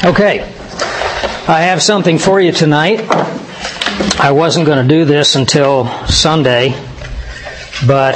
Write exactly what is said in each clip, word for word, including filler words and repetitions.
Okay, I have something for you tonight. I wasn't going to do this until Sunday, but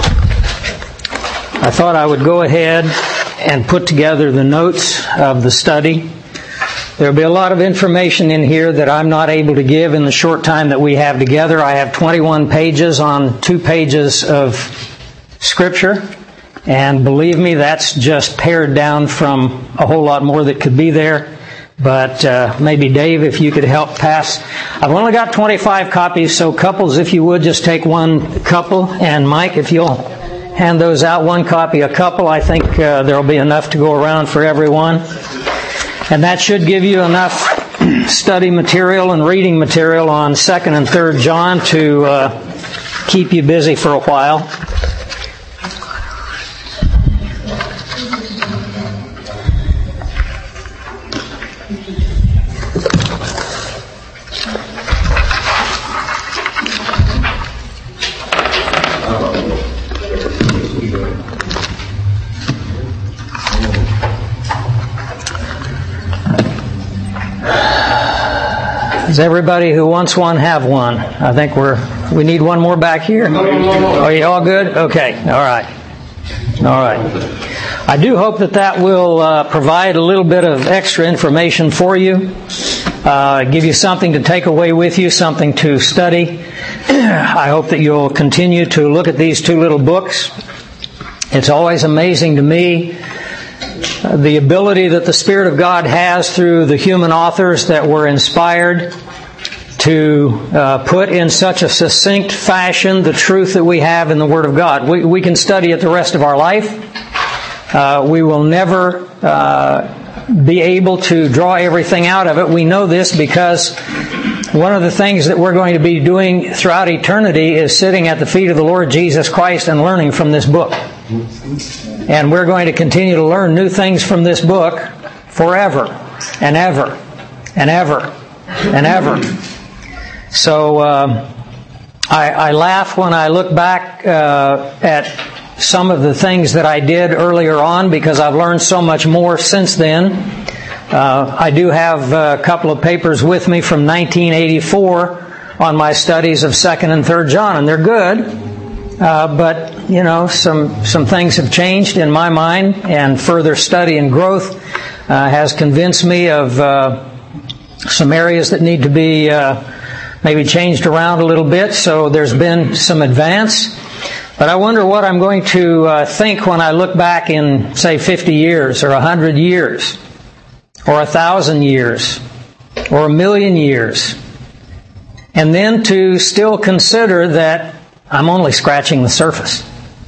I thought I would go ahead and put together the notes of the study. There'll be a lot of information in here that I'm not able to give in the short time that we have together. I have twenty-one pages on two pages of Scripture. And believe me, that's just pared down from a whole lot more that could be there. But uh, maybe Dave, if you could help pass. I've only got twenty-five copies, so couples, if you would, just take one couple. And Mike, if you'll hand those out, one copy a couple, I think uh, there'll be enough to go around for everyone. And that should give you enough study material and reading material on Second and Third John to uh, keep you busy for a while. Does everybody who wants one have one? I think we're, we need one more back here. Are you all good? Okay. All right. All right. I do hope that that will uh, provide a little bit of extra information for you, uh, give you something to take away with you, something to study. I hope that you'll continue to look at these two little books. It's always amazing to me the ability that the Spirit of God has through the human authors that were inspired to uh, put in such a succinct fashion the truth that we have in the Word of God. We, we can study it the rest of our life. Uh, we will never uh, be able to draw everything out of it. We know this because one of the things that we're going to be doing throughout eternity is sitting at the feet of the Lord Jesus Christ and learning from this book. And we're going to continue to learn new things from this book forever and ever and ever and ever. So um, I, I laugh when I look back uh, at some of the things that I did earlier on because I've learned so much more since then. Uh, I do have a couple of papers with me from nineteen eighty-four on my studies of Second and Third John, and they're good. Uh, but, you know, some, some things have changed in my mind, and further study and growth uh, has convinced me of uh, some areas that need to be uh, maybe changed around a little bit, so there's been some advance. But I wonder what I'm going to uh, think when I look back in, say, fifty years, or one hundred years, or one thousand years, or a million years, and then to still consider that I'm only scratching the surface.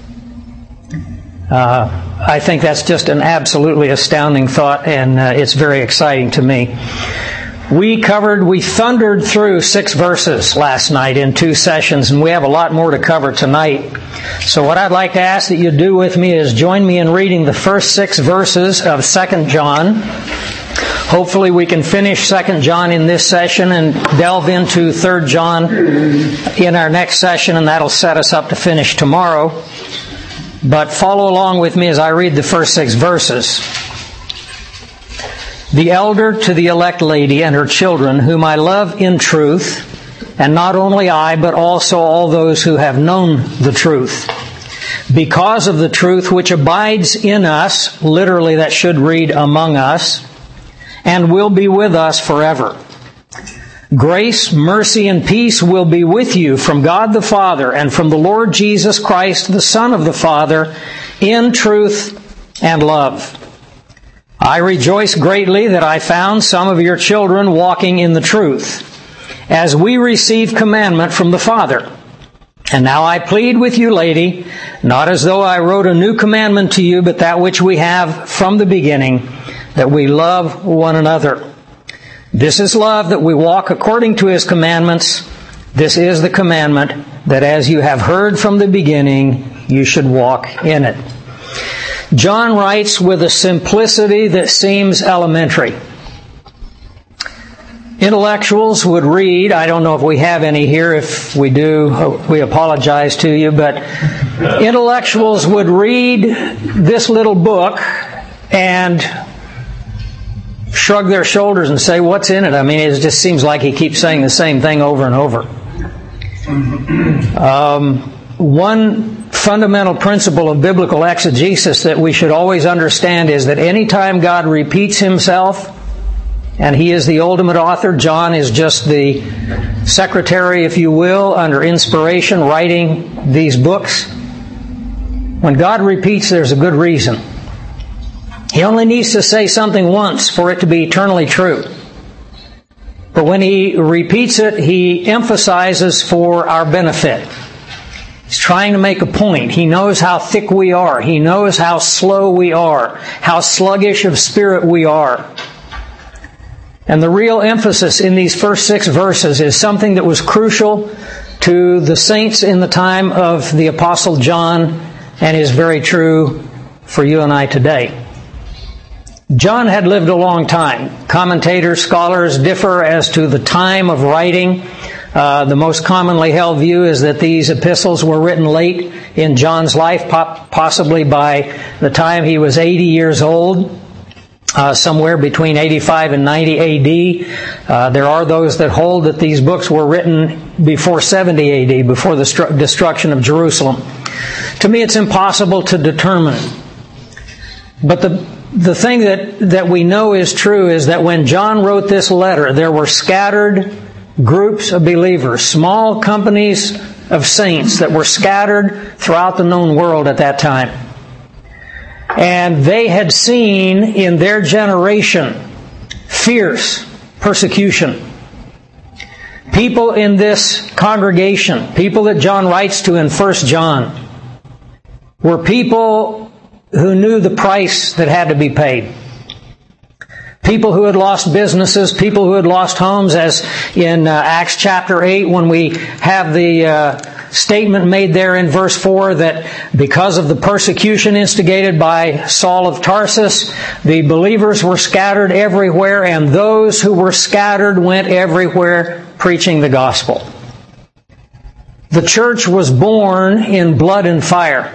Uh, I think that's just an absolutely astounding thought, and uh, it's very exciting to me. We covered, we thundered through six verses last night in two sessions, and we have a lot more to cover tonight. So what I'd like to ask that you do with me is join me in reading the first six verses of Second John. Hopefully we can finish Second John in this session and delve into Third John in our next session, and that'll set us up to finish tomorrow. But follow along with me as I read the first six verses. The elder to the elect lady and her children, whom I love in truth, and not only I, but also all those who have known the truth, because of the truth which abides in us, literally that should read among us, and will be with us forever. Grace, mercy, and peace will be with you from God the Father and from the Lord Jesus Christ, the Son of the Father, in truth and love. I rejoice greatly that I found some of your children walking in the truth, as we receive commandment from the Father. And now I plead with you, lady, not as though I wrote a new commandment to you, but that which we have from the beginning, that we love one another. This is love, that we walk according to His commandments. This is the commandment, that as you have heard from the beginning, you should walk in it. John writes with a simplicity that seems elementary. Intellectuals would read, I don't know if we have any here, if we do, we apologize to you, but intellectuals would read this little book and shrug their shoulders and say, what's in it? I mean, it just seems like he keeps saying the same thing over and over. Um, one fundamental principle of biblical exegesis that we should always understand is that anytime God repeats himself, and he is the ultimate author, John is just the secretary, if you will, under inspiration, writing these books. When God repeats, there's a good reason. He only needs to say something once for it to be eternally true. But when he repeats it, he emphasizes for our benefit. He's trying to make a point. He knows how thick we are. He knows how slow we are, how sluggish of spirit we are. And the real emphasis in these first six verses is something that was crucial to the saints in the time of the Apostle John and is very true for you and I today. John had lived a long time. Commentators, scholars differ as to the time of writing. Uh, the most commonly held view is that these epistles were written late in John's life, possibly by the time he was eighty years old. Uh, somewhere between eighty-five and ninety A D. Uh, there are those that hold that these books were written before seventy A D, before the stru- destruction of Jerusalem. To me, it's impossible to determine. But the the thing that, that we know is true is that when John wrote this letter, there were scattered groups of believers, small companies of saints that were scattered throughout the known world at that time. And they had seen in their generation fierce persecution. People in this congregation, people that John writes to in First John, were people who knew the price that had to be paid. People who had lost businesses, people who had lost homes, as in uh, Acts chapter eight, when we have the uh, statement made there in verse four that because of the persecution instigated by Saul of Tarsus, the believers were scattered everywhere, and those who were scattered went everywhere preaching the gospel. The church was born in blood and fire.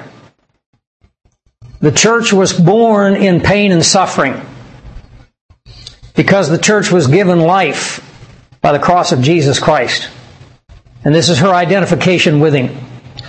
The church was born in pain and suffering, because the church was given life by the cross of Jesus Christ. And this is her identification with Him.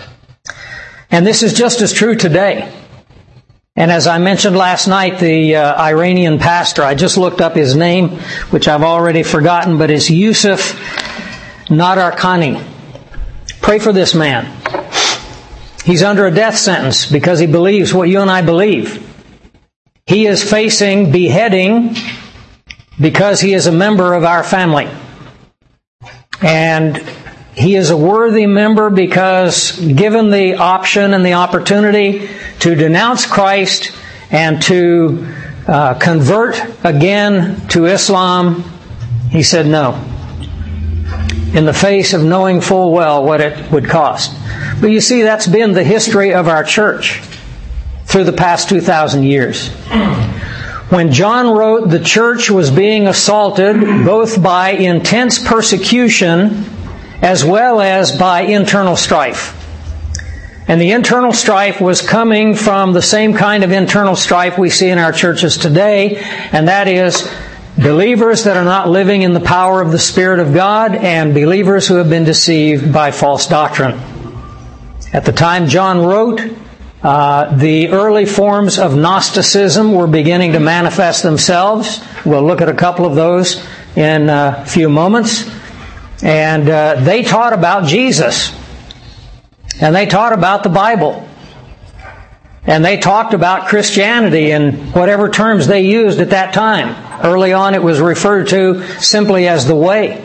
And this is just as true today. And as I mentioned last night, the uh, Iranian pastor, I just looked up his name, which I've already forgotten, but it's Yusuf Nadarkhani. Pray for this man. He's under a death sentence because he believes what you and I believe. He is facing beheading because he is a member of our family. And he is a worthy member because given the option and the opportunity to denounce Christ and to uh, convert again to Islam, he said no, in the face of knowing full well what it would cost. But you see, that's been the history of our church through the past two thousand years. When John wrote, the church was being assaulted both by intense persecution as well as by internal strife. And the internal strife was coming from the same kind of internal strife we see in our churches today, and that is believers that are not living in the power of the Spirit of God and believers who have been deceived by false doctrine. At the time John wrote, Uh, the early forms of Gnosticism were beginning to manifest themselves. We'll look at a couple of those in a few moments. And uh, they taught about Jesus. And they taught about the Bible. And they talked about Christianity in whatever terms they used at that time. Early on it was referred to simply as the way.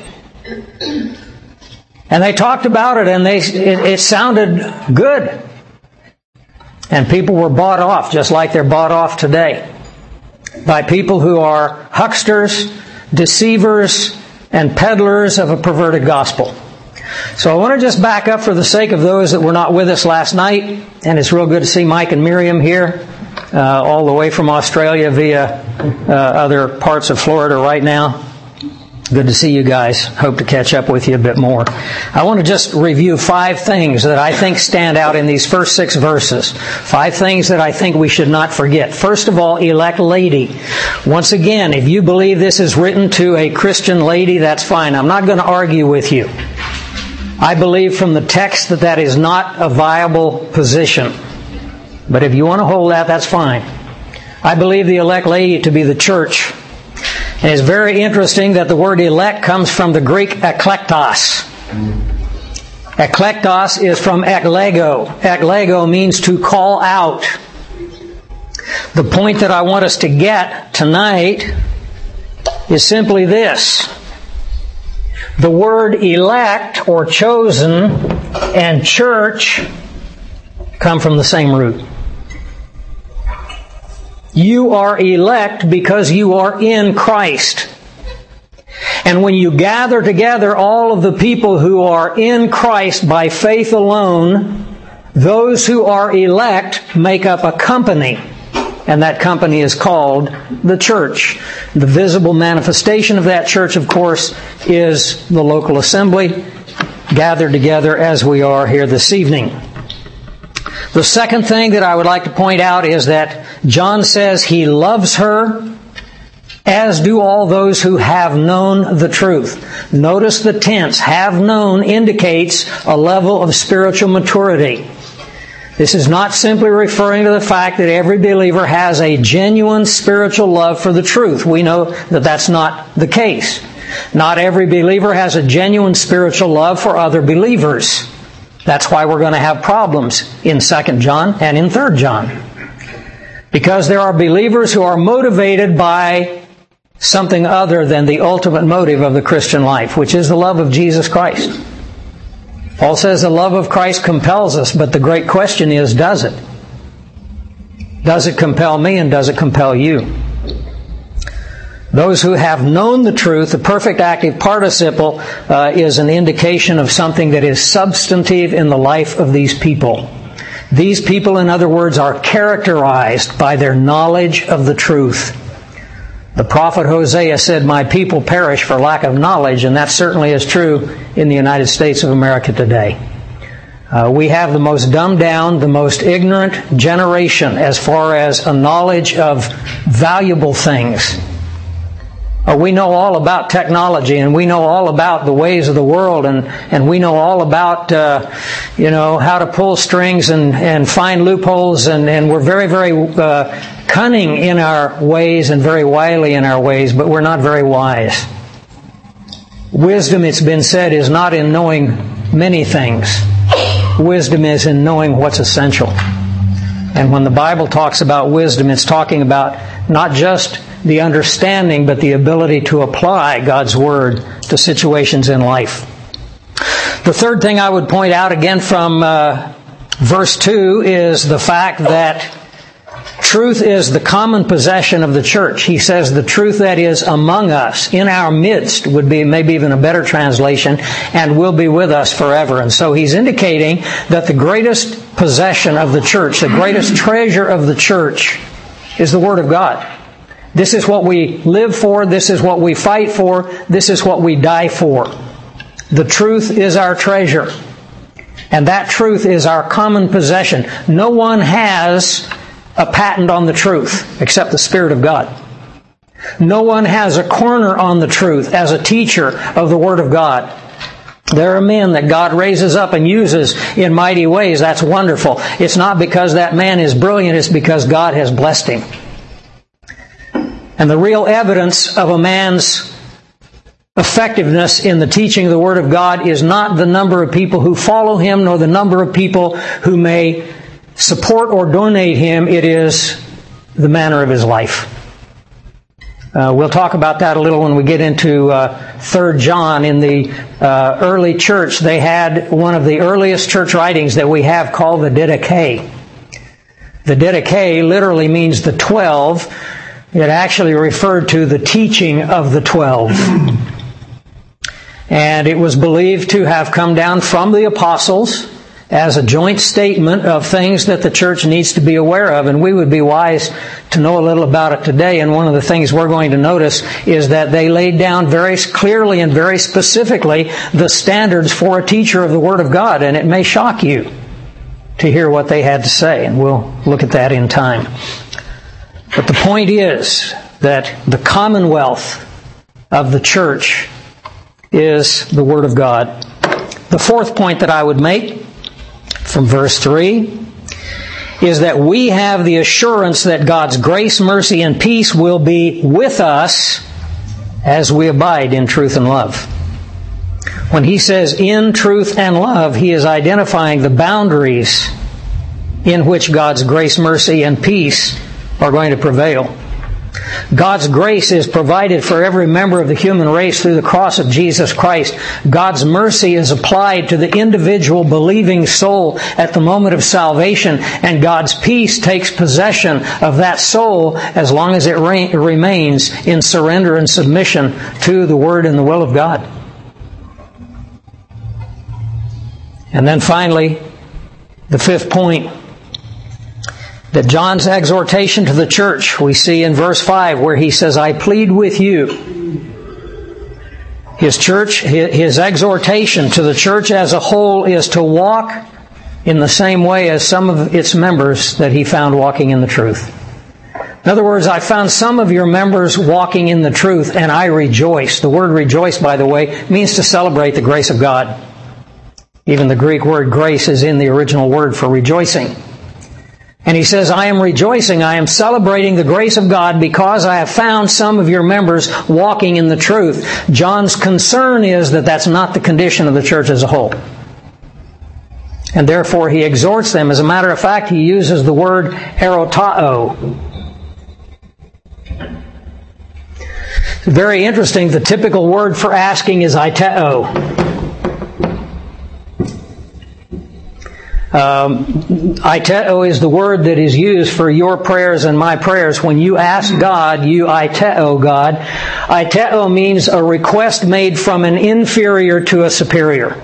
And they talked about it, and they it, it sounded good. And people were bought off, just like they're bought off today, by people who are hucksters, deceivers, and peddlers of a perverted gospel. So I want to just back up for the sake of those that were not with us last night. And it's real good to see Mike and Miriam here, uh, all the way from Australia via uh, other parts of Florida right now. Good to see you guys. Hope to catch up with you a bit more. I want to just review five things that I think stand out in these first six verses. Five things that I think we should not forget. First of all, elect lady. Once again, if you believe this is written to a Christian lady, that's fine. I'm not going to argue with you. I believe from the text that that is not a viable position. But if you want to hold that, that's fine. I believe the elect lady to be the church. And it's very interesting that the word elect comes from the Greek eklektos. Eklektos is from eklego. Eklego means to call out. The point that I want us to get tonight is simply this. The word elect or chosen and church come from the same root. You are elect because you are in Christ. And when you gather together all of the people who are in Christ by faith alone, those who are elect make up a company. And that company is called the church. The visible manifestation of that church, of course, is the local assembly, gathered together as we are here this evening. The second thing that I would like to point out is that John says he loves her, as do all those who have known the truth. Notice the tense. Have known indicates a level of spiritual maturity. This is not simply referring to the fact that every believer has a genuine spiritual love for the truth. We know that that's not the case. Not every believer has a genuine spiritual love for other believers. That's why we're going to have problems in Second John and in Third John. Because there are believers who are motivated by something other than the ultimate motive of the Christian life, which is the love of Jesus Christ. Paul says the love of Christ compels us, but the great question is, does it? Does it compel me and does it compel you? Those who have known the truth, the perfect active participle, uh, is an indication of something that is substantive in the life of these people. These people, in other words, are characterized by their knowledge of the truth. The prophet Hosea said, "My people perish for lack of knowledge," and that certainly is true in the United States of America today. Uh, we have the most dumbed down, the most ignorant generation as far as a knowledge of valuable things. Uh, we know all about technology, and we know all about the ways of the world, and, and we know all about, uh, you know, how to pull strings and, and find loopholes, and, and we're very, very uh, cunning in our ways and very wily in our ways, but we're not very wise. Wisdom, it's been said, is not in knowing many things. Wisdom is in knowing what's essential. And when the Bible talks about wisdom, it's talking about not just the understanding, but the ability to apply God's Word to situations in life. The third thing I would point out again from uh, verse two is the fact that truth is the common possession of the church. He says the truth that is among us, in our midst, would be maybe even a better translation, and will be with us forever. And so he's indicating that the greatest possession of the church, the greatest treasure of the church, is the Word of God. This is what we live for. This is what we fight for. This is what we die for. The truth is our treasure. And that truth is our common possession. No one has a patent on the truth except the Spirit of God. No one has a corner on the truth as a teacher of the Word of God. There are men that God raises up and uses in mighty ways. That's wonderful. It's not because that man is brilliant. It's because God has blessed him. And the real evidence of a man's effectiveness in the teaching of the Word of God is not the number of people who follow him, nor the number of people who may support or donate him. It is the manner of his life. Uh, we'll talk about that a little when we get into uh, Third John. In the uh, early church, they had one of the earliest church writings that we have called the Didache. The Didache literally means the twelve. It actually referred to the teaching of the twelve. And it was believed to have come down from the apostles as a joint statement of things that the church needs to be aware of, and we would be wise to know a little about it today. And one of the things we're going to notice is that they laid down very clearly and very specifically the standards for a teacher of the Word of God, and it may shock you to hear what they had to say, and we'll look at that in time. But the point is that the commonwealth of the church is the Word of God. The fourth point that I would make from verse three is that we have the assurance that God's grace, mercy, and peace will be with us as we abide in truth and love. When he says in truth and love, he is identifying the boundaries in which God's grace, mercy, and peace are going to prevail. God's grace is provided for every member of the human race through the cross of Jesus Christ. God's mercy is applied to the individual believing soul at the moment of salvation, and God's peace takes possession of that soul as long as it re- remains in surrender and submission to the Word and the will of God. And then finally, the fifth point, that John's exhortation to the church, we see in verse five where he says, I plead with you. His church, his exhortation to the church as a whole is to walk in the same way as some of its members that he found walking in the truth. In other words, I found some of your members walking in the truth, and I rejoice. The word rejoice, by the way, means to celebrate the grace of God. Even the Greek word grace is in the original word for rejoicing. And he says, I am rejoicing, I am celebrating the grace of God because I have found some of your members walking in the truth. John's concern is that that's not the condition of the church as a whole. And therefore he exhorts them. As a matter of fact, he uses the word erotao. It's very interesting. The typical word for asking is aiteo. Um, aiteo is the word that is used for your prayers and my prayers. When you ask God, you aiteo God. Aiteo means a request made from an inferior to a superior.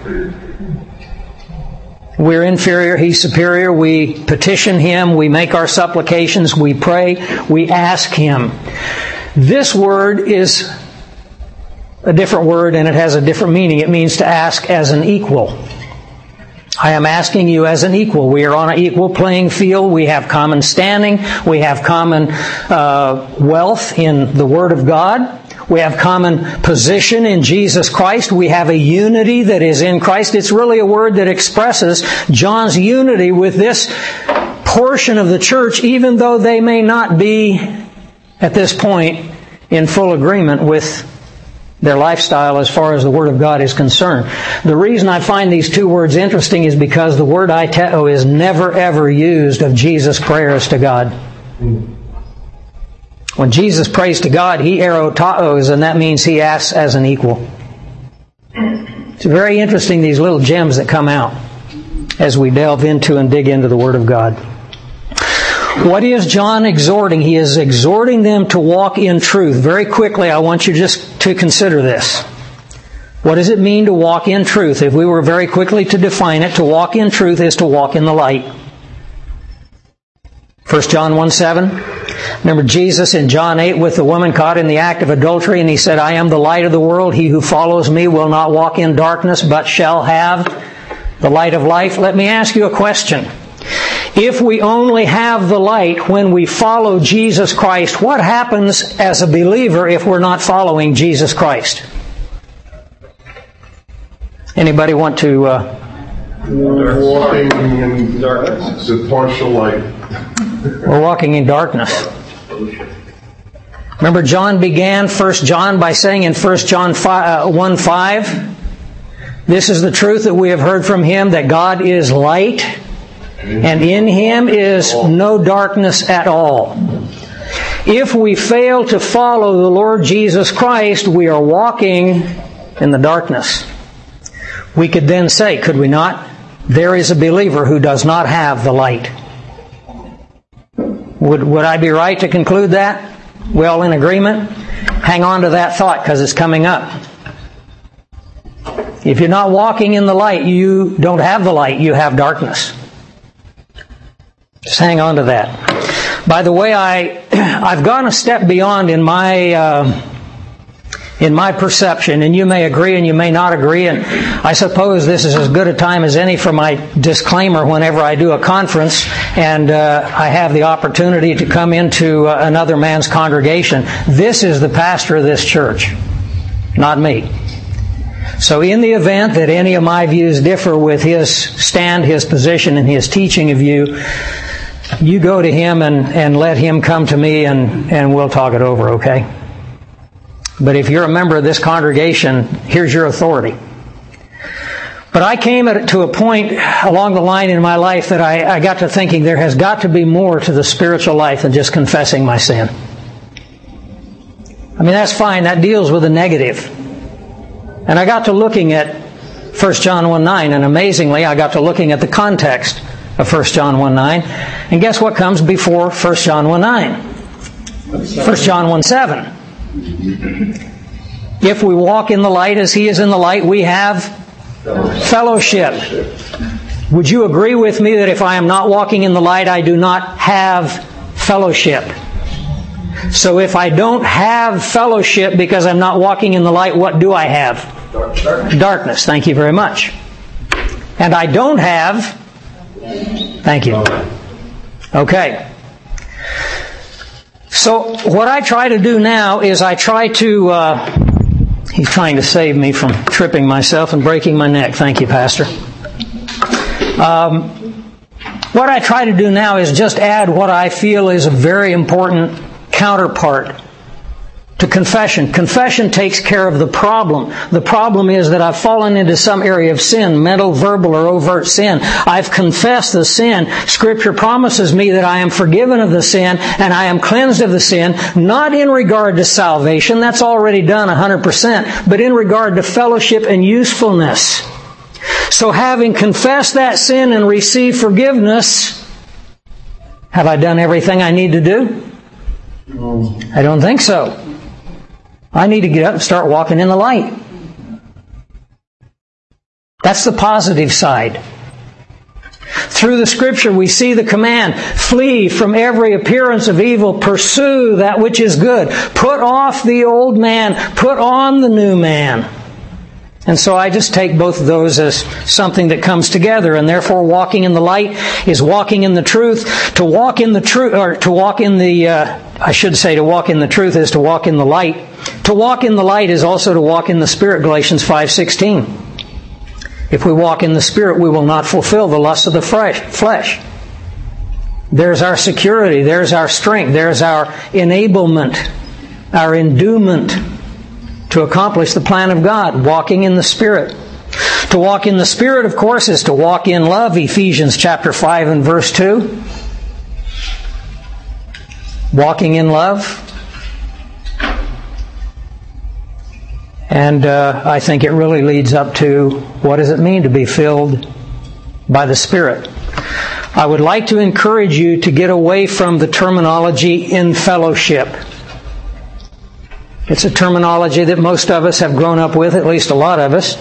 We're inferior, He's superior. We petition Him, we make our supplications, we pray, we ask Him. This word is a different word, and it has a different meaning. It means to ask as an equal. I am asking you as an equal. We are on an equal playing field. We have common standing. We have common uh, wealth in the Word of God. We have common position in Jesus Christ. We have a unity that is in Christ. It's really a word that expresses John's unity with this portion of the church, even though they may not be, at this point, in full agreement with their lifestyle as far as the Word of God is concerned. The reason I find these two words interesting is because the word aiteo is never ever used of Jesus' prayers to God. When Jesus prays to God, He erotaos, and that means He asks as an equal. It's very interesting, these little gems that come out as we delve into and dig into the Word of God. What is John exhorting? He is exhorting them to walk in truth. Very quickly, I want you just to consider this. What does it mean to walk in truth? If we were very quickly to define it, to walk in truth is to walk in the light. First John one seven. Remember Jesus in John eight with the woman caught in the act of adultery, and He said, I am the light of the world. He who follows me will not walk in darkness, but shall have the light of life. Let me ask you a question. If we only have the light when we follow Jesus Christ, what happens as a believer if we're not following Jesus Christ? Anybody want to... Uh, we're walking in darkness. The partial light. We're walking in darkness. Remember, John began First John by saying in First John one five, this is the truth that we have heard from Him, that God is light, and in Him is no darkness at all. If we fail to follow the Lord Jesus Christ, we are walking in the darkness. We could then say, could we not? There is a believer who does not have the light. Would, would I be right to conclude that? We all in agreement? Hang on to that thought because it's coming up. If you're not walking in the light, you don't have the light, you have darkness. Just hang on to that. By the way, I, I've gone a step beyond in my, uh, in my perception, and you may agree and you may not agree, and I suppose this is as good a time as any for my disclaimer whenever I do a conference and uh, I have the opportunity to come into uh, another man's congregation. This is the pastor of this church, not me. So in the event that any of my views differ with his stand, his position, and his teaching of you, you go to him and, and let him come to me, and, and we'll talk it over, okay? But if you're a member of this congregation, here's your authority. But I came to a point along the line in my life that I, I got to thinking there has got to be more to the spiritual life than just confessing my sin. I mean, that's fine. That deals with the negative. And I got to looking at First John one nine, and amazingly, I got to looking at the context of First John one nine. And guess what comes before First John one nine? First John one seven. If we walk in the light as He is in the light, we have fellowship. Would you agree with me that if I am not walking in the light, I do not have fellowship? So if I don't have fellowship because I'm not walking in the light, what do I have? Darkness. Darkness. Thank you very much. And I don't have... Thank you. Okay. So what I try to do now is I try to... Uh, he's trying to save me from tripping myself and breaking my neck. Thank you, Pastor. Um, what I try to do now is just add what I feel is a very important counterpart to confession. Confession takes care of the problem. The problem is that I've fallen into some area of sin, mental, verbal, or overt sin. I've confessed the sin. Scripture promises me that I am forgiven of the sin and I am cleansed of the sin, not in regard to salvation, that's already done one hundred percent, but in regard to fellowship and usefulness. So having confessed that sin and received forgiveness, have I done everything I need to do? I don't think so. I need to get up and start walking in the light. That's the positive side. Through the Scripture we see the command, flee from every appearance of evil, pursue that which is good. Put off the old man, put on the new man. And so I just take both of those as something that comes together, and therefore walking in the light is walking in the truth. To walk in the truth, or to walk in the, uh, I should say to walk in the truth is to walk in the light. To walk in the light is also to walk in the Spirit, Galatians five sixteen. If we walk in the Spirit, we will not fulfill the lusts of the flesh. There's our security, there's our strength, there's our enablement, our endowment to accomplish the plan of God, walking in the Spirit. To walk in the Spirit, of course, is to walk in love, Ephesians chapter five and verse two. Walking in love. And uh, I think it really leads up to what does it mean to be filled by the Spirit. I would like to encourage you to get away from the terminology in fellowship. It's a terminology that most of us have grown up with, at least a lot of us.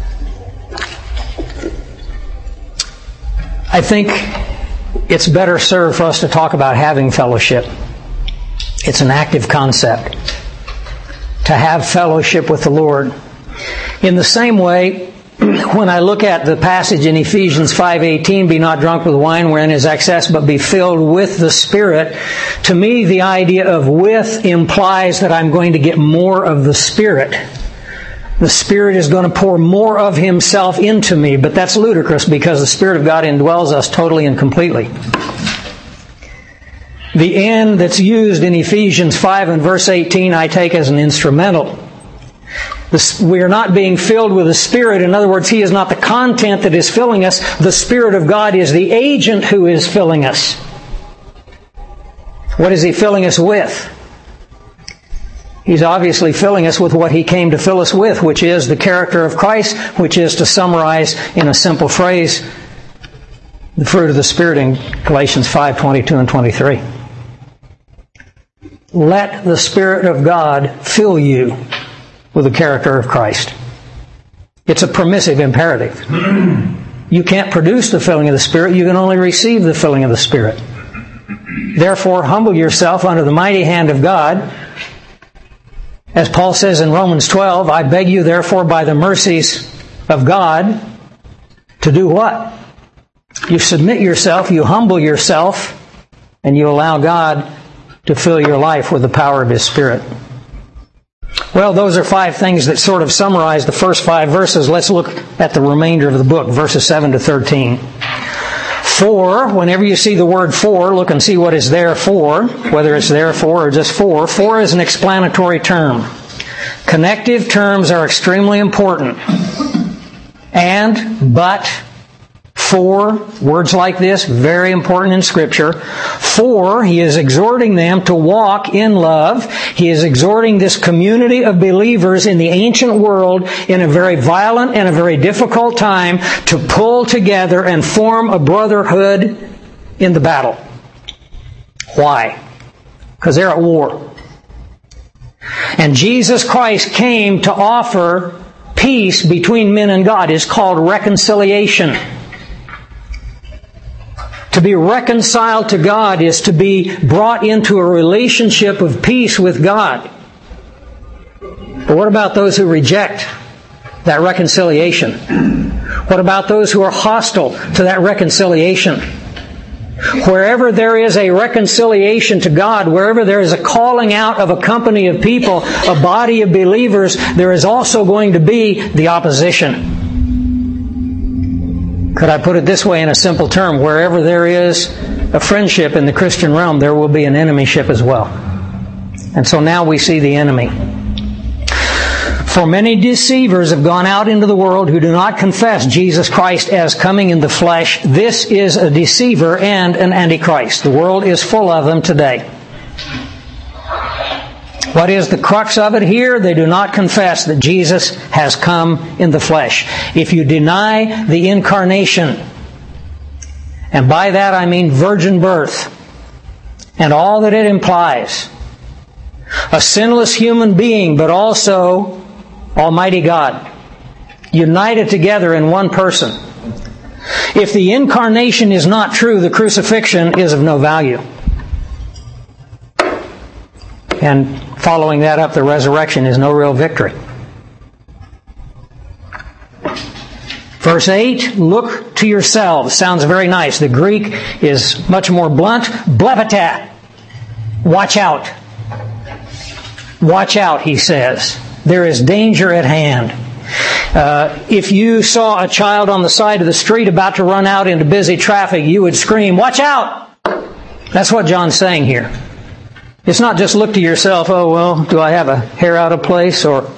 I think it's better served for us to talk about having fellowship. It's an active concept. To have fellowship with the Lord. In the same way, when I look at the passage in Ephesians five eighteen, be not drunk with wine wherein is excess, but be filled with the Spirit. To me, the idea of with implies that I'm going to get more of the Spirit. The Spirit is going to pour more of Himself into me, but that's ludicrous because the Spirit of God indwells us totally and completely. The "and" that's used in Ephesians five and verse eighteen I take as an instrumental. We are not being filled with the Spirit. In other words, He is not the content that is filling us. The Spirit of God is the agent who is filling us. What is He filling us with? He's obviously filling us with what He came to fill us with, which is the character of Christ, which is, to summarize in a simple phrase, the fruit of the Spirit in Galatians five twenty-two and twenty-three. Let the Spirit of God fill you with the character of Christ. It's a permissive imperative. You can't produce the filling of the Spirit. You can only receive the filling of the Spirit. Therefore, humble yourself under the mighty hand of God. As Paul says in Romans twelve, I beg you therefore by the mercies of God to do what? You submit yourself, you humble yourself, and you allow God to fill your life with the power of His Spirit. Well, those are five things that sort of summarize the first five verses. Let's look at the remainder of the book, verses seven to thirteen. For, whenever you see the word for, look and see what is there for, whether it's there for or just for. For is an explanatory term. Connective terms are extremely important. And, but, for, words like this, very important in Scripture. For, He is exhorting them to walk in love. He is exhorting this community of believers in the ancient world in a very violent and a very difficult time to pull together and form a brotherhood in the battle. Why? Because they're at war. And Jesus Christ came to offer peace between men and God. It's called reconciliation. To be reconciled to God is to be brought into a relationship of peace with God. But what about those who reject that reconciliation? What about those who are hostile to that reconciliation? Wherever there is a reconciliation to God, wherever there is a calling out of a company of people, a body of believers, there is also going to be the opposition. Could I put it this way in a simple term? Wherever there is a friendship in the Christian realm, there will be an enemyship as well. And so now we see the enemy. For many deceivers have gone out into the world who do not confess Jesus Christ as coming in the flesh. This is a deceiver and an antichrist. The world is full of them today. What is the crux of it here? They do not confess that Jesus has come in the flesh. If you deny the incarnation, and by that I mean virgin birth, and all that it implies, a sinless human being, but also Almighty God, united together in one person. If the incarnation is not true, the crucifixion is of no value. And following that up, the resurrection is no real victory. Verse eight, look to yourselves. Sounds very nice. The Greek is much more blunt. Blepata. Watch out. Watch out, he says. There is danger at hand. Uh, if you saw a child on the side of the street about to run out into busy traffic, you would scream, watch out! That's what John's saying here. It's not just look to yourself, oh, well, do I have a hair out of place, or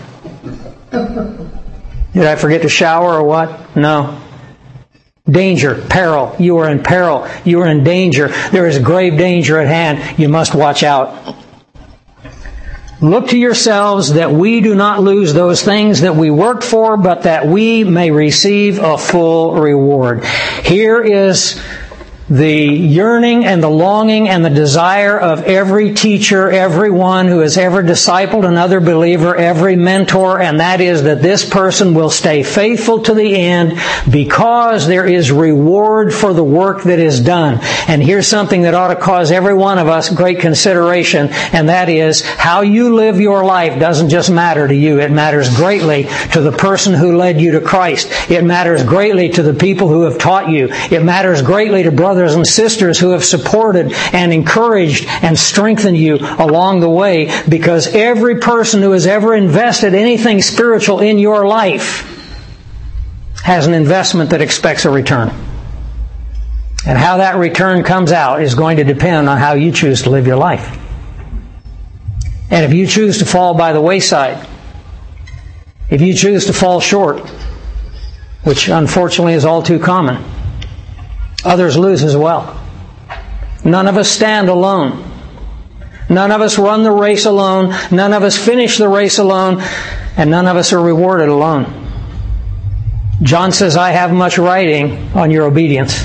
did I forget to shower, or what? No. Danger, peril. You are in peril. You are in danger. There is grave danger at hand. You must watch out. Look to yourselves that we do not lose those things that we worked for, but that we may receive a full reward. Here is the yearning and the longing and the desire of every teacher, everyone who has ever discipled another believer, every mentor, and that is that this person will stay faithful to the end because there is reward for the work that is done. And here's something that ought to cause every one of us great consideration, and that is how you live your life doesn't just matter to you. It matters greatly to the person who led you to Christ. It matters greatly to the people who have taught you. It matters greatly to brothers and sisters who have supported and encouraged and strengthened you along the way, because every person who has ever invested anything spiritual in your life has an investment that expects a return. And how that return comes out is going to depend on how you choose to live your life. And if you choose to fall by the wayside, if you choose to fall short, which unfortunately is all too common, others lose as well. None of us stand alone. None of us run the race alone. None of us finish the race alone. And none of us are rewarded alone. John says, I have much writing on your obedience.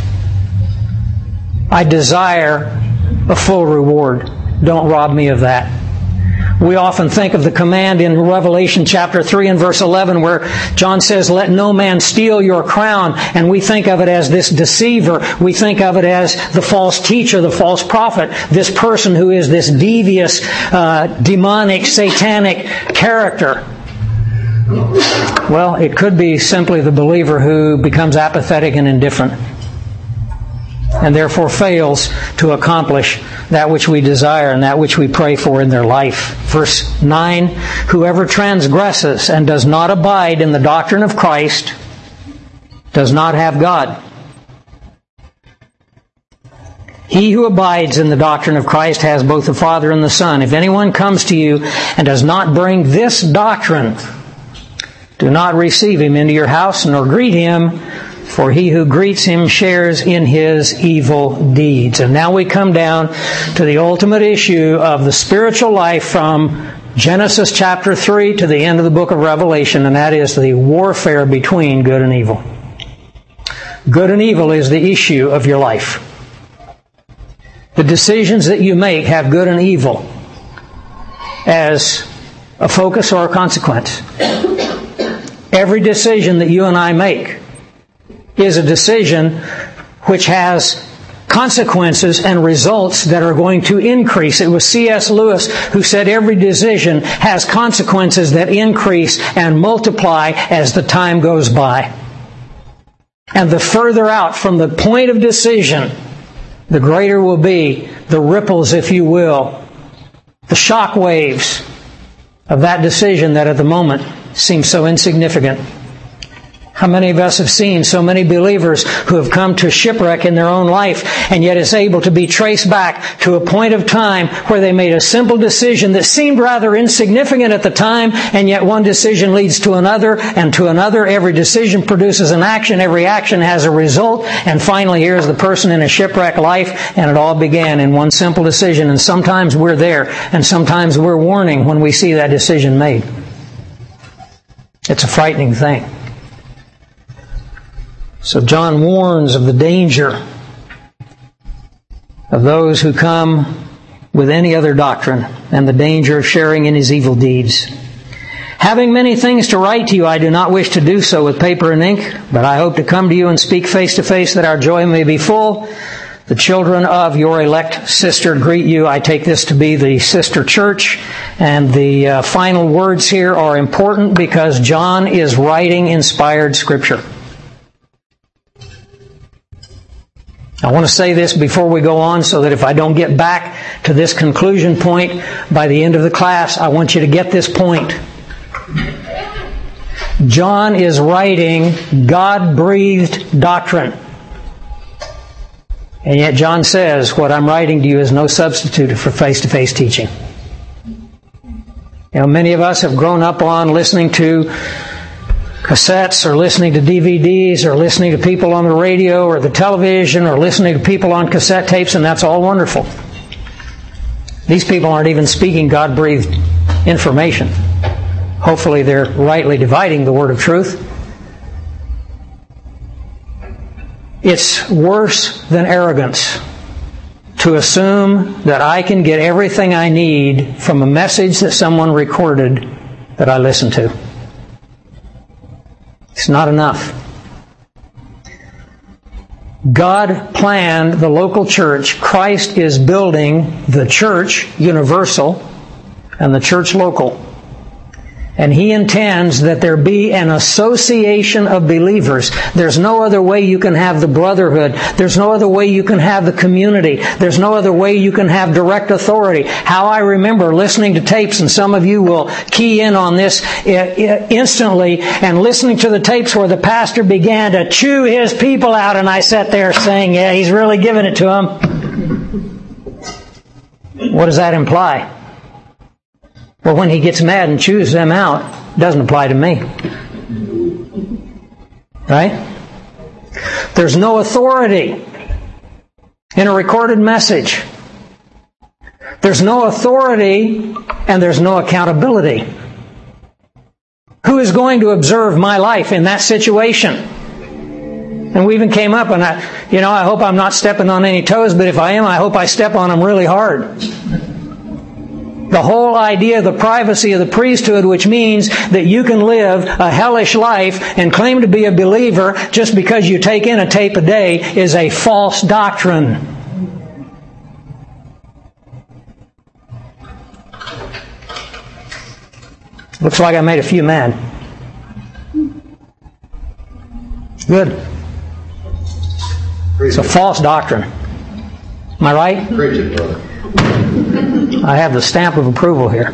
I desire a full reward. Don't rob me of that. We often think of the command in Revelation chapter three and verse eleven where John says, "Let no man steal your crown," and we think of it as this deceiver. We think of it as the false teacher, the false prophet, this person who is this devious, uh, demonic, satanic character. Well, it could be simply the believer who becomes apathetic and indifferent, and therefore fails to accomplish that which we desire and that which we pray for in their life. Verse nine, "Whoever transgresses and does not abide in the doctrine of Christ does not have God. He who abides in the doctrine of Christ has both the Father and the Son. If anyone comes to you and does not bring this doctrine, do not receive him into your house nor greet him, for he who greets him shares in his evil deeds." And now we come down to the ultimate issue of the spiritual life from Genesis chapter three to the end of the book of Revelation, and that is the warfare between good and evil. Good and evil is the issue of your life. The decisions that you make have good and evil as a focus or a consequence. Every decision that you and I make is a decision which has consequences and results that are going to increase. It was C S Lewis who said every decision has consequences that increase and multiply as the time goes by. And the further out from the point of decision, the greater will be the ripples, if you will, the shock waves of that decision that at the moment seems so insignificant. How many of us have seen so many believers who have come to shipwreck in their own life, and yet it's able to be traced back to a point of time where they made a simple decision that seemed rather insignificant at the time, and yet one decision leads to another and to another. Every decision produces an action. Every action has a result. And finally, here's the person in a shipwreck life, and it all began in one simple decision. And sometimes we're there, and sometimes we're warning when we see that decision made. It's a frightening thing. So John warns of the danger of those who come with any other doctrine and the danger of sharing in his evil deeds. "Having many things to write to you, I do not wish to do so with paper and ink, but I hope to come to you and speak face to face that our joy may be full. The children of your elect sister greet you." I take this to be the sister church. And the uh, final words here are important because John is writing inspired Scripture. I want to say this before we go on so that if I don't get back to this conclusion point by the end of the class, I want you to get this point. John is writing God-breathed doctrine. And yet John says, what I'm writing to you is no substitute for face-to-face teaching. You know, many of us have grown up on listening to cassettes or listening to D V Ds or listening to people on the radio or the television or listening to people on cassette tapes, and that's all wonderful. These people aren't even speaking God-breathed information. Hopefully they're rightly dividing the word of truth. It's worse than arrogance to assume that I can get everything I need from a message that someone recorded that I listened to. It's not enough. God planned the local church. Christ is building the church universal and the church local. And He intends that there be an association of believers. There's no other way you can have the brotherhood. There's no other way you can have the community. There's no other way you can have direct authority. How I remember listening to tapes, and some of you will key in on this instantly, and listening to the tapes where the pastor began to chew his people out, and I sat there saying, yeah, he's really giving it to them. What does that imply? Well, when he gets mad and chews them out, it doesn't apply to me. Right? There's no authority in a recorded message. There's no authority and there's no accountability. Who is going to observe my life in that situation? And we even came up, and I, you know, I hope I'm not stepping on any toes, but if I am, I hope I step on them really hard. The whole idea of the privacy of the priesthood, which means that you can live a hellish life and claim to be a believer just because you take in a tape a day, is a false doctrine. Looks like I made a few mad. Good. It's a false doctrine. Am I right? Preach it, brother. I have the stamp of approval here.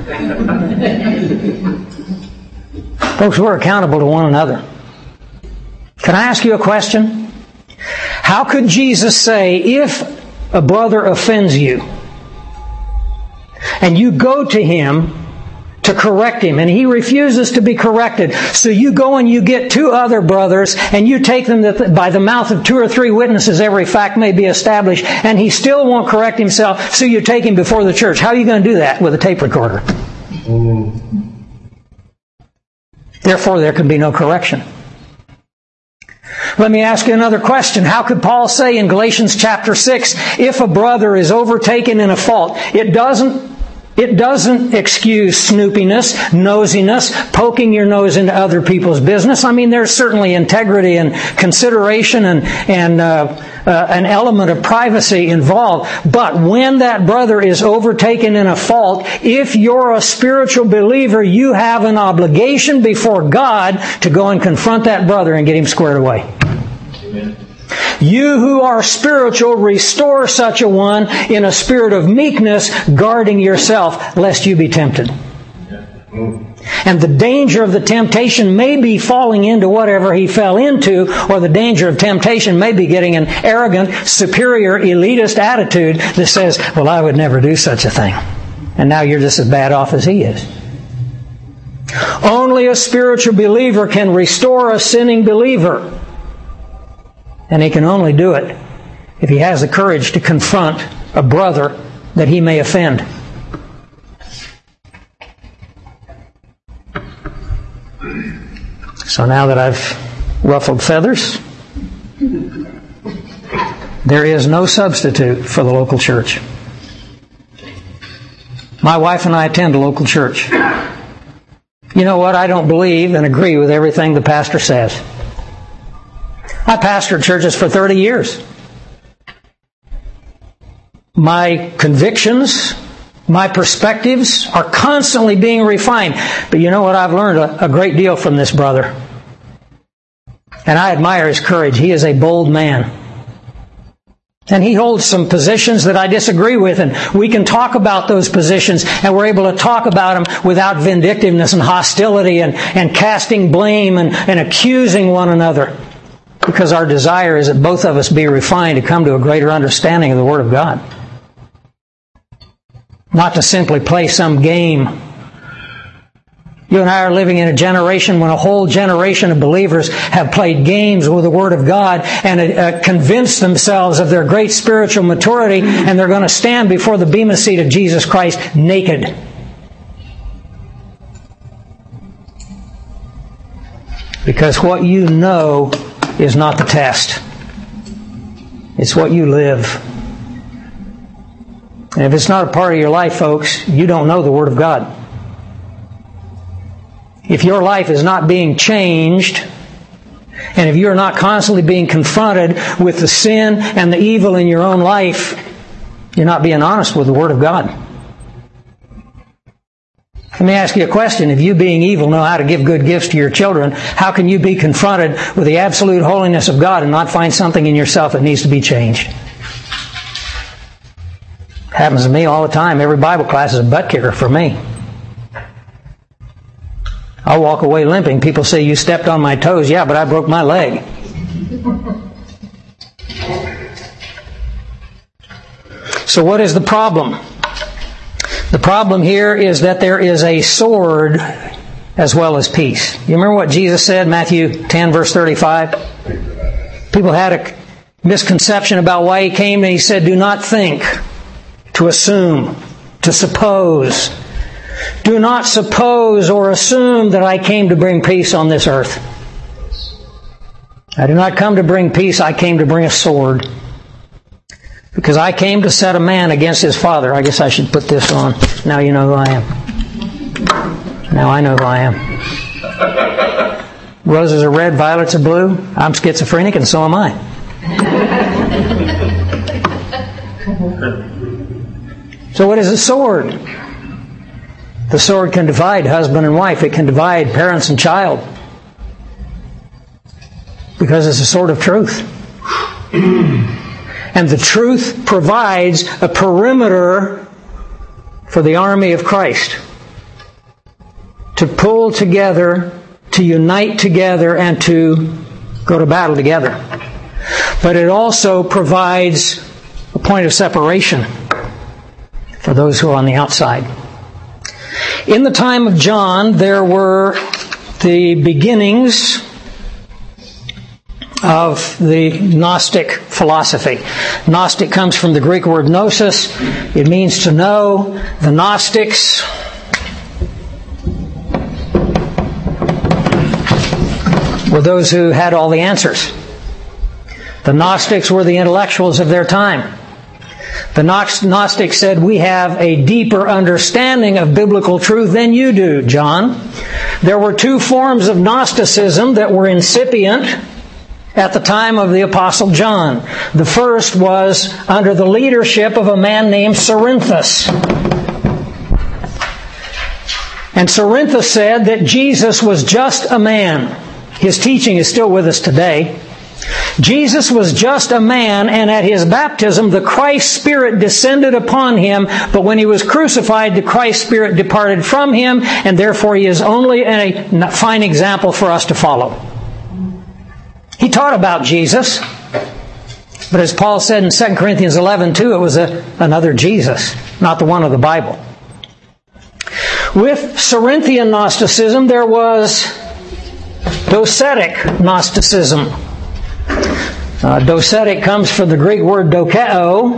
Folks, we're accountable to one another. Can I ask you a question? How could Jesus say, if a brother offends you, and you go to him to correct him, and he refuses to be corrected, so you go and you get two other brothers, and you take them that by the mouth of two or three witnesses every fact may be established, and he still won't correct himself, so you take him before the church. How are you going to do that with a tape recorder? Mm. Therefore, there can be no correction. Let me ask you another question. How could Paul say in Galatians chapter six, if a brother is overtaken in a fault, it doesn't It doesn't excuse snoopiness, nosiness, poking your nose into other people's business. I mean, there's certainly integrity and consideration and, and uh, uh, an element of privacy involved. But when that brother is overtaken in a fault, if you're a spiritual believer, you have an obligation before God to go and confront that brother and get him squared away. Amen. You who are spiritual, restore such a one in a spirit of meekness, guarding yourself, lest you be tempted. And the danger of the temptation may be falling into whatever he fell into, or the danger of temptation may be getting an arrogant, superior, elitist attitude that says, well, I would never do such a thing. And now you're just as bad off as he is. Only a spiritual believer can restore a sinning believer. And he can only do it if he has the courage to confront a brother that he may offend. So now that I've ruffled feathers, there is no substitute for the local church. My wife and I attend a local church. You know what? I don't believe and agree with everything the pastor says. I pastored churches for thirty years. My convictions, my perspectives are constantly being refined. But you know what? I've learned a, a great deal from this brother. And I admire his courage. He is a bold man. And he holds some positions that I disagree with, and we can talk about those positions, and we're able to talk about them without vindictiveness and hostility and, and casting blame and, and accusing one another. Because our desire is that both of us be refined to come to a greater understanding of the Word of God. Not to simply play some game. You and I are living in a generation when a whole generation of believers have played games with the Word of God and uh, convinced themselves of their great spiritual maturity, and they're going to stand before the bema seat of Jesus Christ naked. Because what you know is not the test. It's what you live. And if it's not a part of your life, folks, you don't know the Word of God. If your life is not being changed, and if you're not constantly being confronted with the sin and the evil in your own life, you're not being honest with the Word of God. Let me ask you a question. If you, being evil, know how to give good gifts to your children, how can you be confronted with the absolute holiness of God and not find something in yourself that needs to be changed? It happens to me all the time. Every Bible class is a butt kicker for me. I walk away limping. People say, you stepped on my toes. Yeah, but I broke my leg. So what is the problem? The problem here is that there is a sword as well as peace. You remember what Jesus said, Matthew ten, verse thirty-five? People had a misconception about why He came, and He said, do not think, to assume, to suppose. Do not suppose or assume that I came to bring peace on this earth. I did not come to bring peace, I came to bring a sword. Because I came to set a man against his father. I guess I should put this on. Now you know who I am. Now I know who I am. Roses are red, violets are blue. I'm schizophrenic, and so am I. So what is a sword? The sword can divide husband and wife. It can divide parents and child. Because it's a sword of truth. And the truth provides a perimeter for the army of Christ to pull together, to unite together, and to go to battle together. But it also provides a point of separation for those who are on the outside. In the time of John, there were the beginnings of the Gnostic philosophy. Gnostic comes from the Greek word gnosis. It means to know. The Gnostics were those who had all the answers. The Gnostics were the intellectuals of their time. The Gnostics said, we have a deeper understanding of biblical truth than you do, John. There were two forms of Gnosticism that were incipient at the time of the Apostle John. The first was under the leadership of a man named Cerinthus. And Cerinthus said that Jesus was just a man. His teaching is still with us today. Jesus was just a man, and at His baptism, the Christ Spirit descended upon Him, but when He was crucified, the Christ Spirit departed from Him, and therefore He is only a fine example for us to follow. He taught about Jesus, but as Paul said in Second Corinthians eleven two, it was a, another Jesus, not the one of the Bible. With Cerinthian Gnosticism, there was Docetic Gnosticism. Uh, docetic comes from the Greek word dokeo.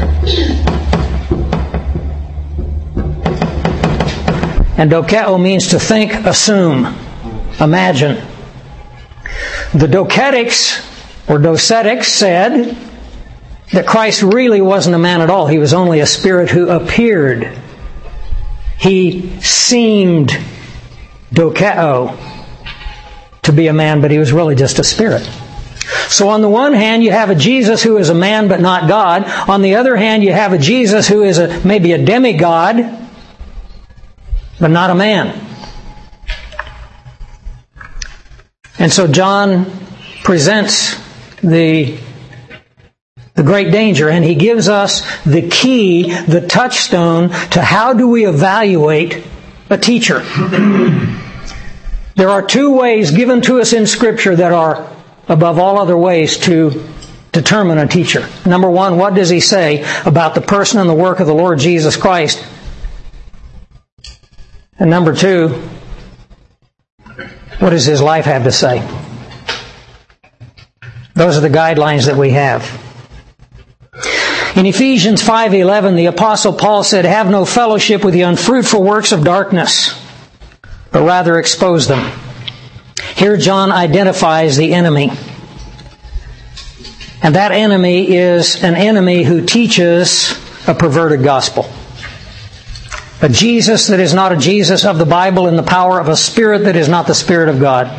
And dokeo means to think, assume, imagine. The Docetics, or Docetics, said that Christ really wasn't a man at all. He was only a spirit who appeared. He seemed dokeo to be a man, but He was really just a spirit. So on the one hand, you have a Jesus who is a man but not God. On the other hand, you have a Jesus who is a, maybe a demigod, but not a man. And so John presents the, the great danger, and he gives us the key, the touchstone to how do we evaluate a teacher. There are two ways given to us in Scripture that are above all other ways to determine a teacher. Number one, what does he say about the person and the work of the Lord Jesus Christ? And number two, what does his life have to say? Those are the guidelines that we have. In Ephesians five eleven, the Apostle Paul said, "Have no fellowship with the unfruitful works of darkness, but rather expose them." Here John identifies the enemy. And that enemy is an enemy who teaches a perverted gospel. A Jesus that is not a Jesus of the Bible, in the power of a Spirit that is not the Spirit of God.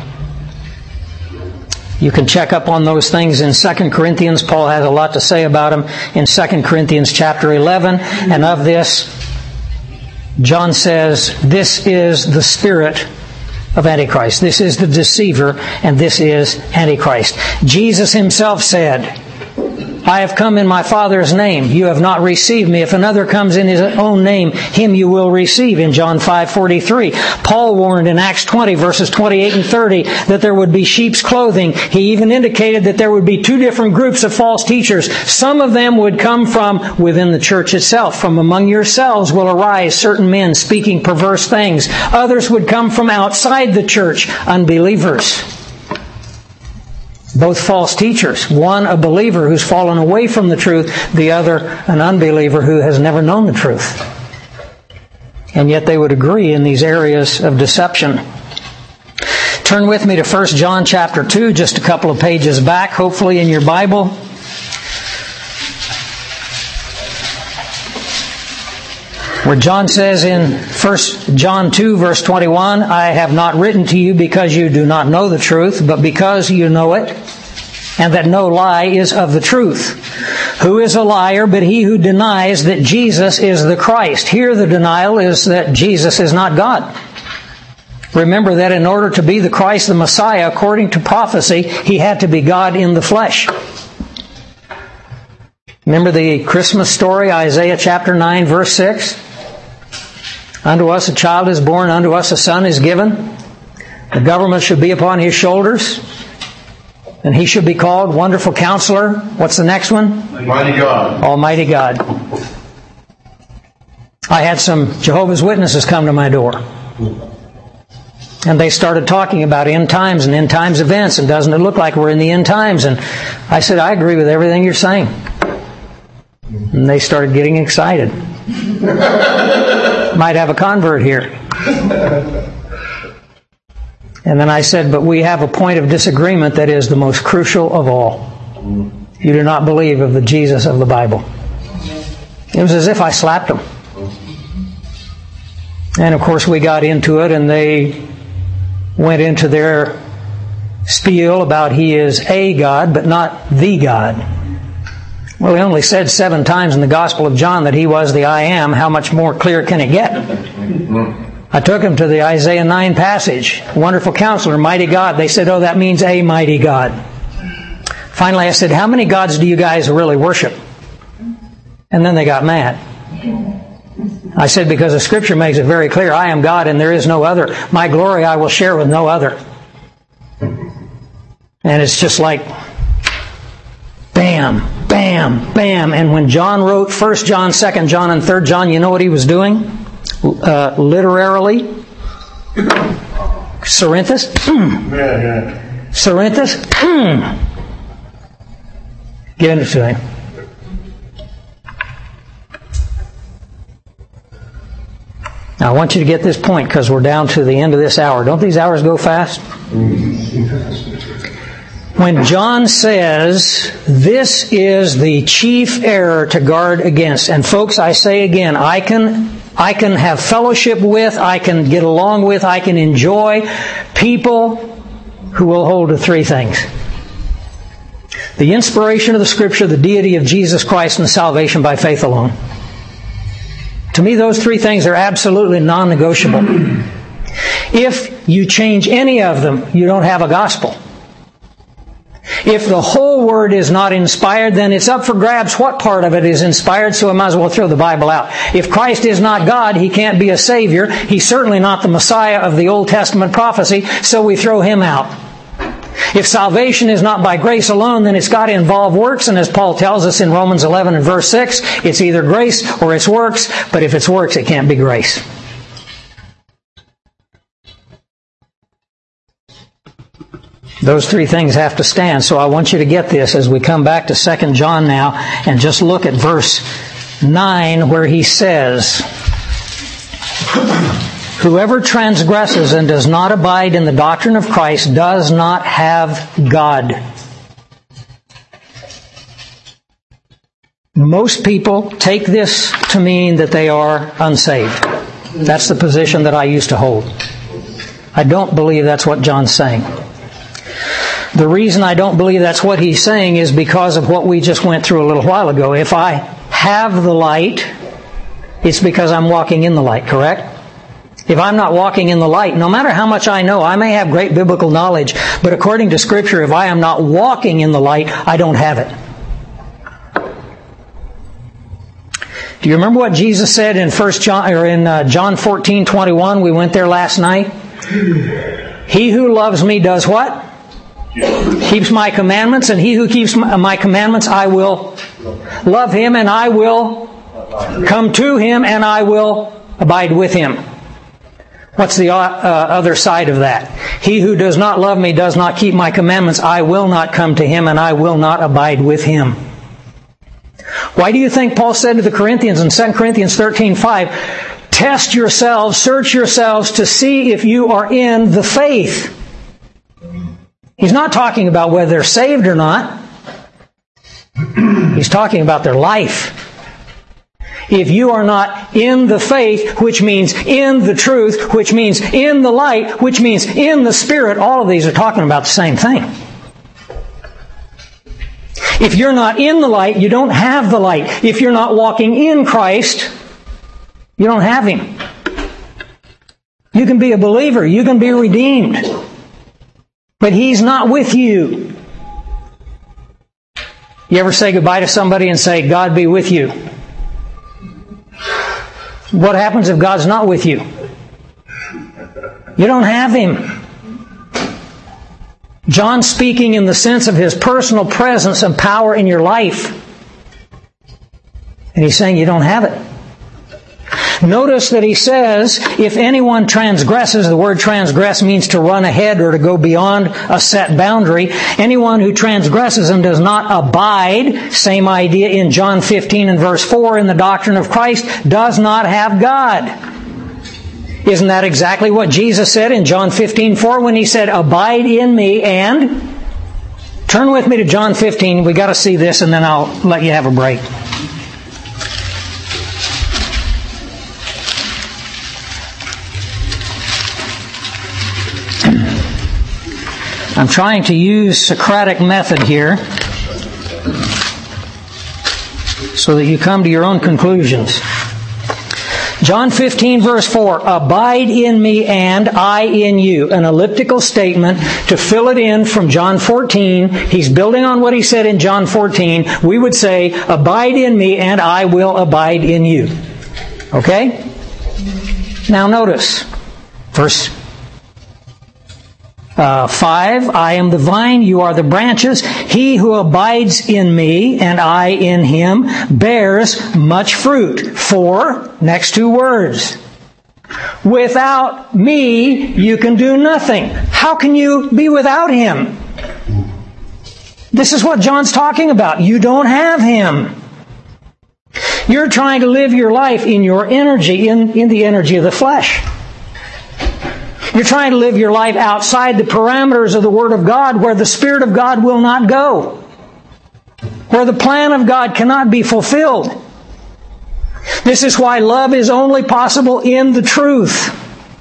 You can check up on those things in Second Corinthians. Paul has a lot to say about them in Second Corinthians chapter eleven. And of this, John says, this is the spirit of Antichrist. This is the deceiver, and this is Antichrist. Jesus Himself said, "I have come in my Father's name. You have not received me. If another comes in his own name, him you will receive," in John five forty-three. Paul warned in Acts twenty, verses twenty-eight and thirty, that there would be sheep's clothing. He even indicated that there would be two different groups of false teachers. Some of them would come from within the church itself. From among yourselves will arise certain men speaking perverse things. Others would come from outside the church, unbelievers. Both false teachers. One a believer who's fallen away from the truth, the other an unbeliever who has never known the truth. And yet they would agree in these areas of deception. Turn with me to First John chapter two, just a couple of pages back, hopefully in your Bible. Where John says in First John two, verse twenty-one, I have not written to you because you do not know the truth, but because you know it, and that no lie is of the truth. Who is a liar but he who denies that Jesus is the Christ? Here the denial is that Jesus is not God. Remember that in order to be the Christ, the Messiah, according to prophecy, He had to be God in the flesh. Remember the Christmas story, Isaiah chapter nine, verse six? Unto us a child is born, unto us a son is given. The government should be upon His shoulders. And He should be called Wonderful Counselor. What's the next one? Mighty God. Almighty God. I had some Jehovah's Witnesses come to my door. And they started talking about end times and end times events, and doesn't it look like we're in the end times? And I said, I agree with everything you're saying. And they started getting excited. Might have a convert here. And then I said, but we have a point of disagreement that is the most crucial of all. You do not believe of the Jesus of the Bible. It was as if I slapped them. And of course we got into it, and they went into their spiel about He is a God, but not the God. Well, He only said seven times in the Gospel of John that He was the I Am. How much more clear can it get? I took them to the Isaiah nine passage. Wonderful Counselor, Mighty God. They said, oh, that means a mighty God. Finally, I said, how many gods do you guys really worship? And then they got mad. I said, because the Scripture makes it very clear, I am God and there is no other. My glory I will share with no other. And it's just like, bam, bam, bam. And when John wrote First John, Second John, and Third John, you know what he was doing? Uh, literarily? Cerinthus? Mm. Yeah, yeah. Cerinthus? Mm. Give it to him. Now I want you to get this point because we're down to the end of this hour. Don't these hours go fast? When John says, this is the chief error to guard against. And folks, I say again, I can, I can have fellowship with, I can get along with, I can enjoy people who will hold to three things. The inspiration of the Scripture, the deity of Jesus Christ, and salvation by faith alone. To me, those three things are absolutely non-negotiable. If you change any of them, you don't have a gospel. If the whole Word is not inspired, then it's up for grabs what part of it is inspired, so I might as well throw the Bible out. If Christ is not God, He can't be a Savior. He's certainly not the Messiah of the Old Testament prophecy, so we throw Him out. If salvation is not by grace alone, then it's got to involve works, and as Paul tells us in Romans eleven and verse six, it's either grace or it's works, but if it's works, it can't be grace. Those three things have to stand. So I want you to get this as we come back to Second John now and just look at verse nine where he says, whoever transgresses and does not abide in the doctrine of Christ does not have God. Most people take this to mean that they are unsaved. That's the position that I used to hold. I don't believe that's what John's saying. The reason I don't believe that's what he's saying is because of what we just went through a little while ago. If I have the light, it's because I'm walking in the light, correct? If I'm not walking in the light, no matter how much I know, I may have great biblical knowledge, but according to Scripture, if I am not walking in the light, I don't have it. Do you remember what Jesus said in First John or in uh, John fourteen twenty-one? We went there last night. He who loves me does what? Keeps my commandments, and he who keeps my commandments, I will love him, and I will come to him, and I will abide with him. What's the uh, other side of that? He who does not love me does not keep my commandments. I will not come to him, and I will not abide with him. Why do you think Paul said to the Corinthians in Second Corinthians thirteen five, test yourselves, search yourselves to see if you are in the faith? He's not talking about whether they're saved or not. He's talking about their life. If you are not in the faith, which means in the truth, which means in the light, which means in the Spirit, all of these are talking about the same thing. If you're not in the light, you don't have the light. If you're not walking in Christ, you don't have Him. You can be a believer. You can be redeemed. But He's not with you. You ever say goodbye to somebody and say, God be with you? What happens if God's not with you? You don't have Him. John speaking in the sense of His personal presence and power in your life. And he's saying you don't have it. Notice that he says, if anyone transgresses, the word transgress means to run ahead or to go beyond a set boundary. Anyone who transgresses and does not abide, same idea in John fifteen and verse four in the doctrine of Christ, does not have God. Isn't that exactly what Jesus said in John fifteen four when He said, abide in me and... Turn with me to John fifteen. We've got to see this and then I'll let you have a break. I'm trying to use Socratic method here so that you come to your own conclusions. John fifteen verse four, abide in me and I in you. An elliptical statement to fill it in from John fourteen. He's building on what he said in John fourteen. We would say, abide in me and I will abide in you. Okay? Now notice, verse Uh, five, I am the vine, you are the branches. He who abides in me and I in him bears much fruit. Four, next two words. Without me, you can do nothing. How can you be without Him? This is what John's talking about. You don't have Him. You're trying to live your life in your energy, in, in the energy of the flesh. You're trying to live your life outside the parameters of the Word of God, where the Spirit of God will not go, where the plan of God cannot be fulfilled. This is why love is only possible in the truth.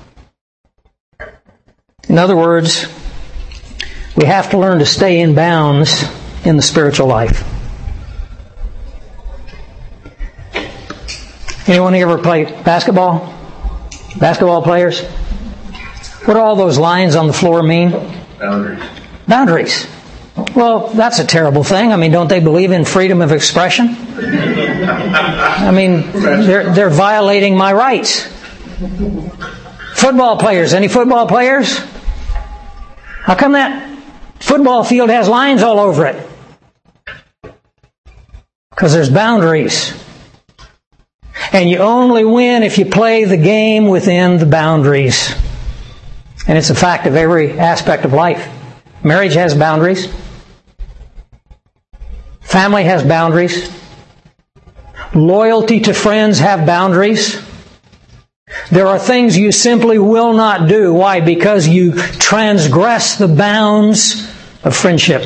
In other words, we have to learn to stay in bounds in the spiritual life. Anyone here ever play basketball? Basketball players? What do all those lines on the floor mean? Boundaries. Boundaries. Well, that's a terrible thing. I mean, don't they believe in freedom of expression? I mean, they're, they're violating my rights. Football players. Any football players? How come that football field has lines all over it? Because there's boundaries. And you only win if you play the game within the boundaries. And it's a fact of every aspect of life. Marriage has boundaries. Family has boundaries. Loyalty to friends have boundaries. There are things you simply will not do. Why? Because you transgress the bounds of friendship.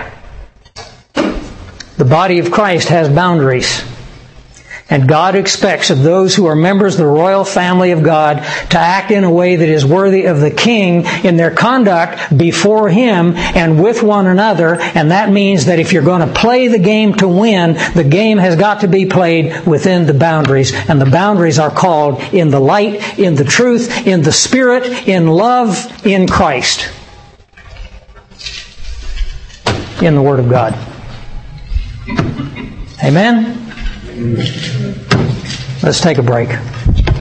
The body of Christ has boundaries. And God expects of those who are members of the royal family of God to act in a way that is worthy of the King in their conduct before Him and with one another. And that means that if you're going to play the game to win, the game has got to be played within the boundaries. And the boundaries are called in the light, in the truth, in the Spirit, in love, in Christ. In the Word of God. Amen? Let's take a break.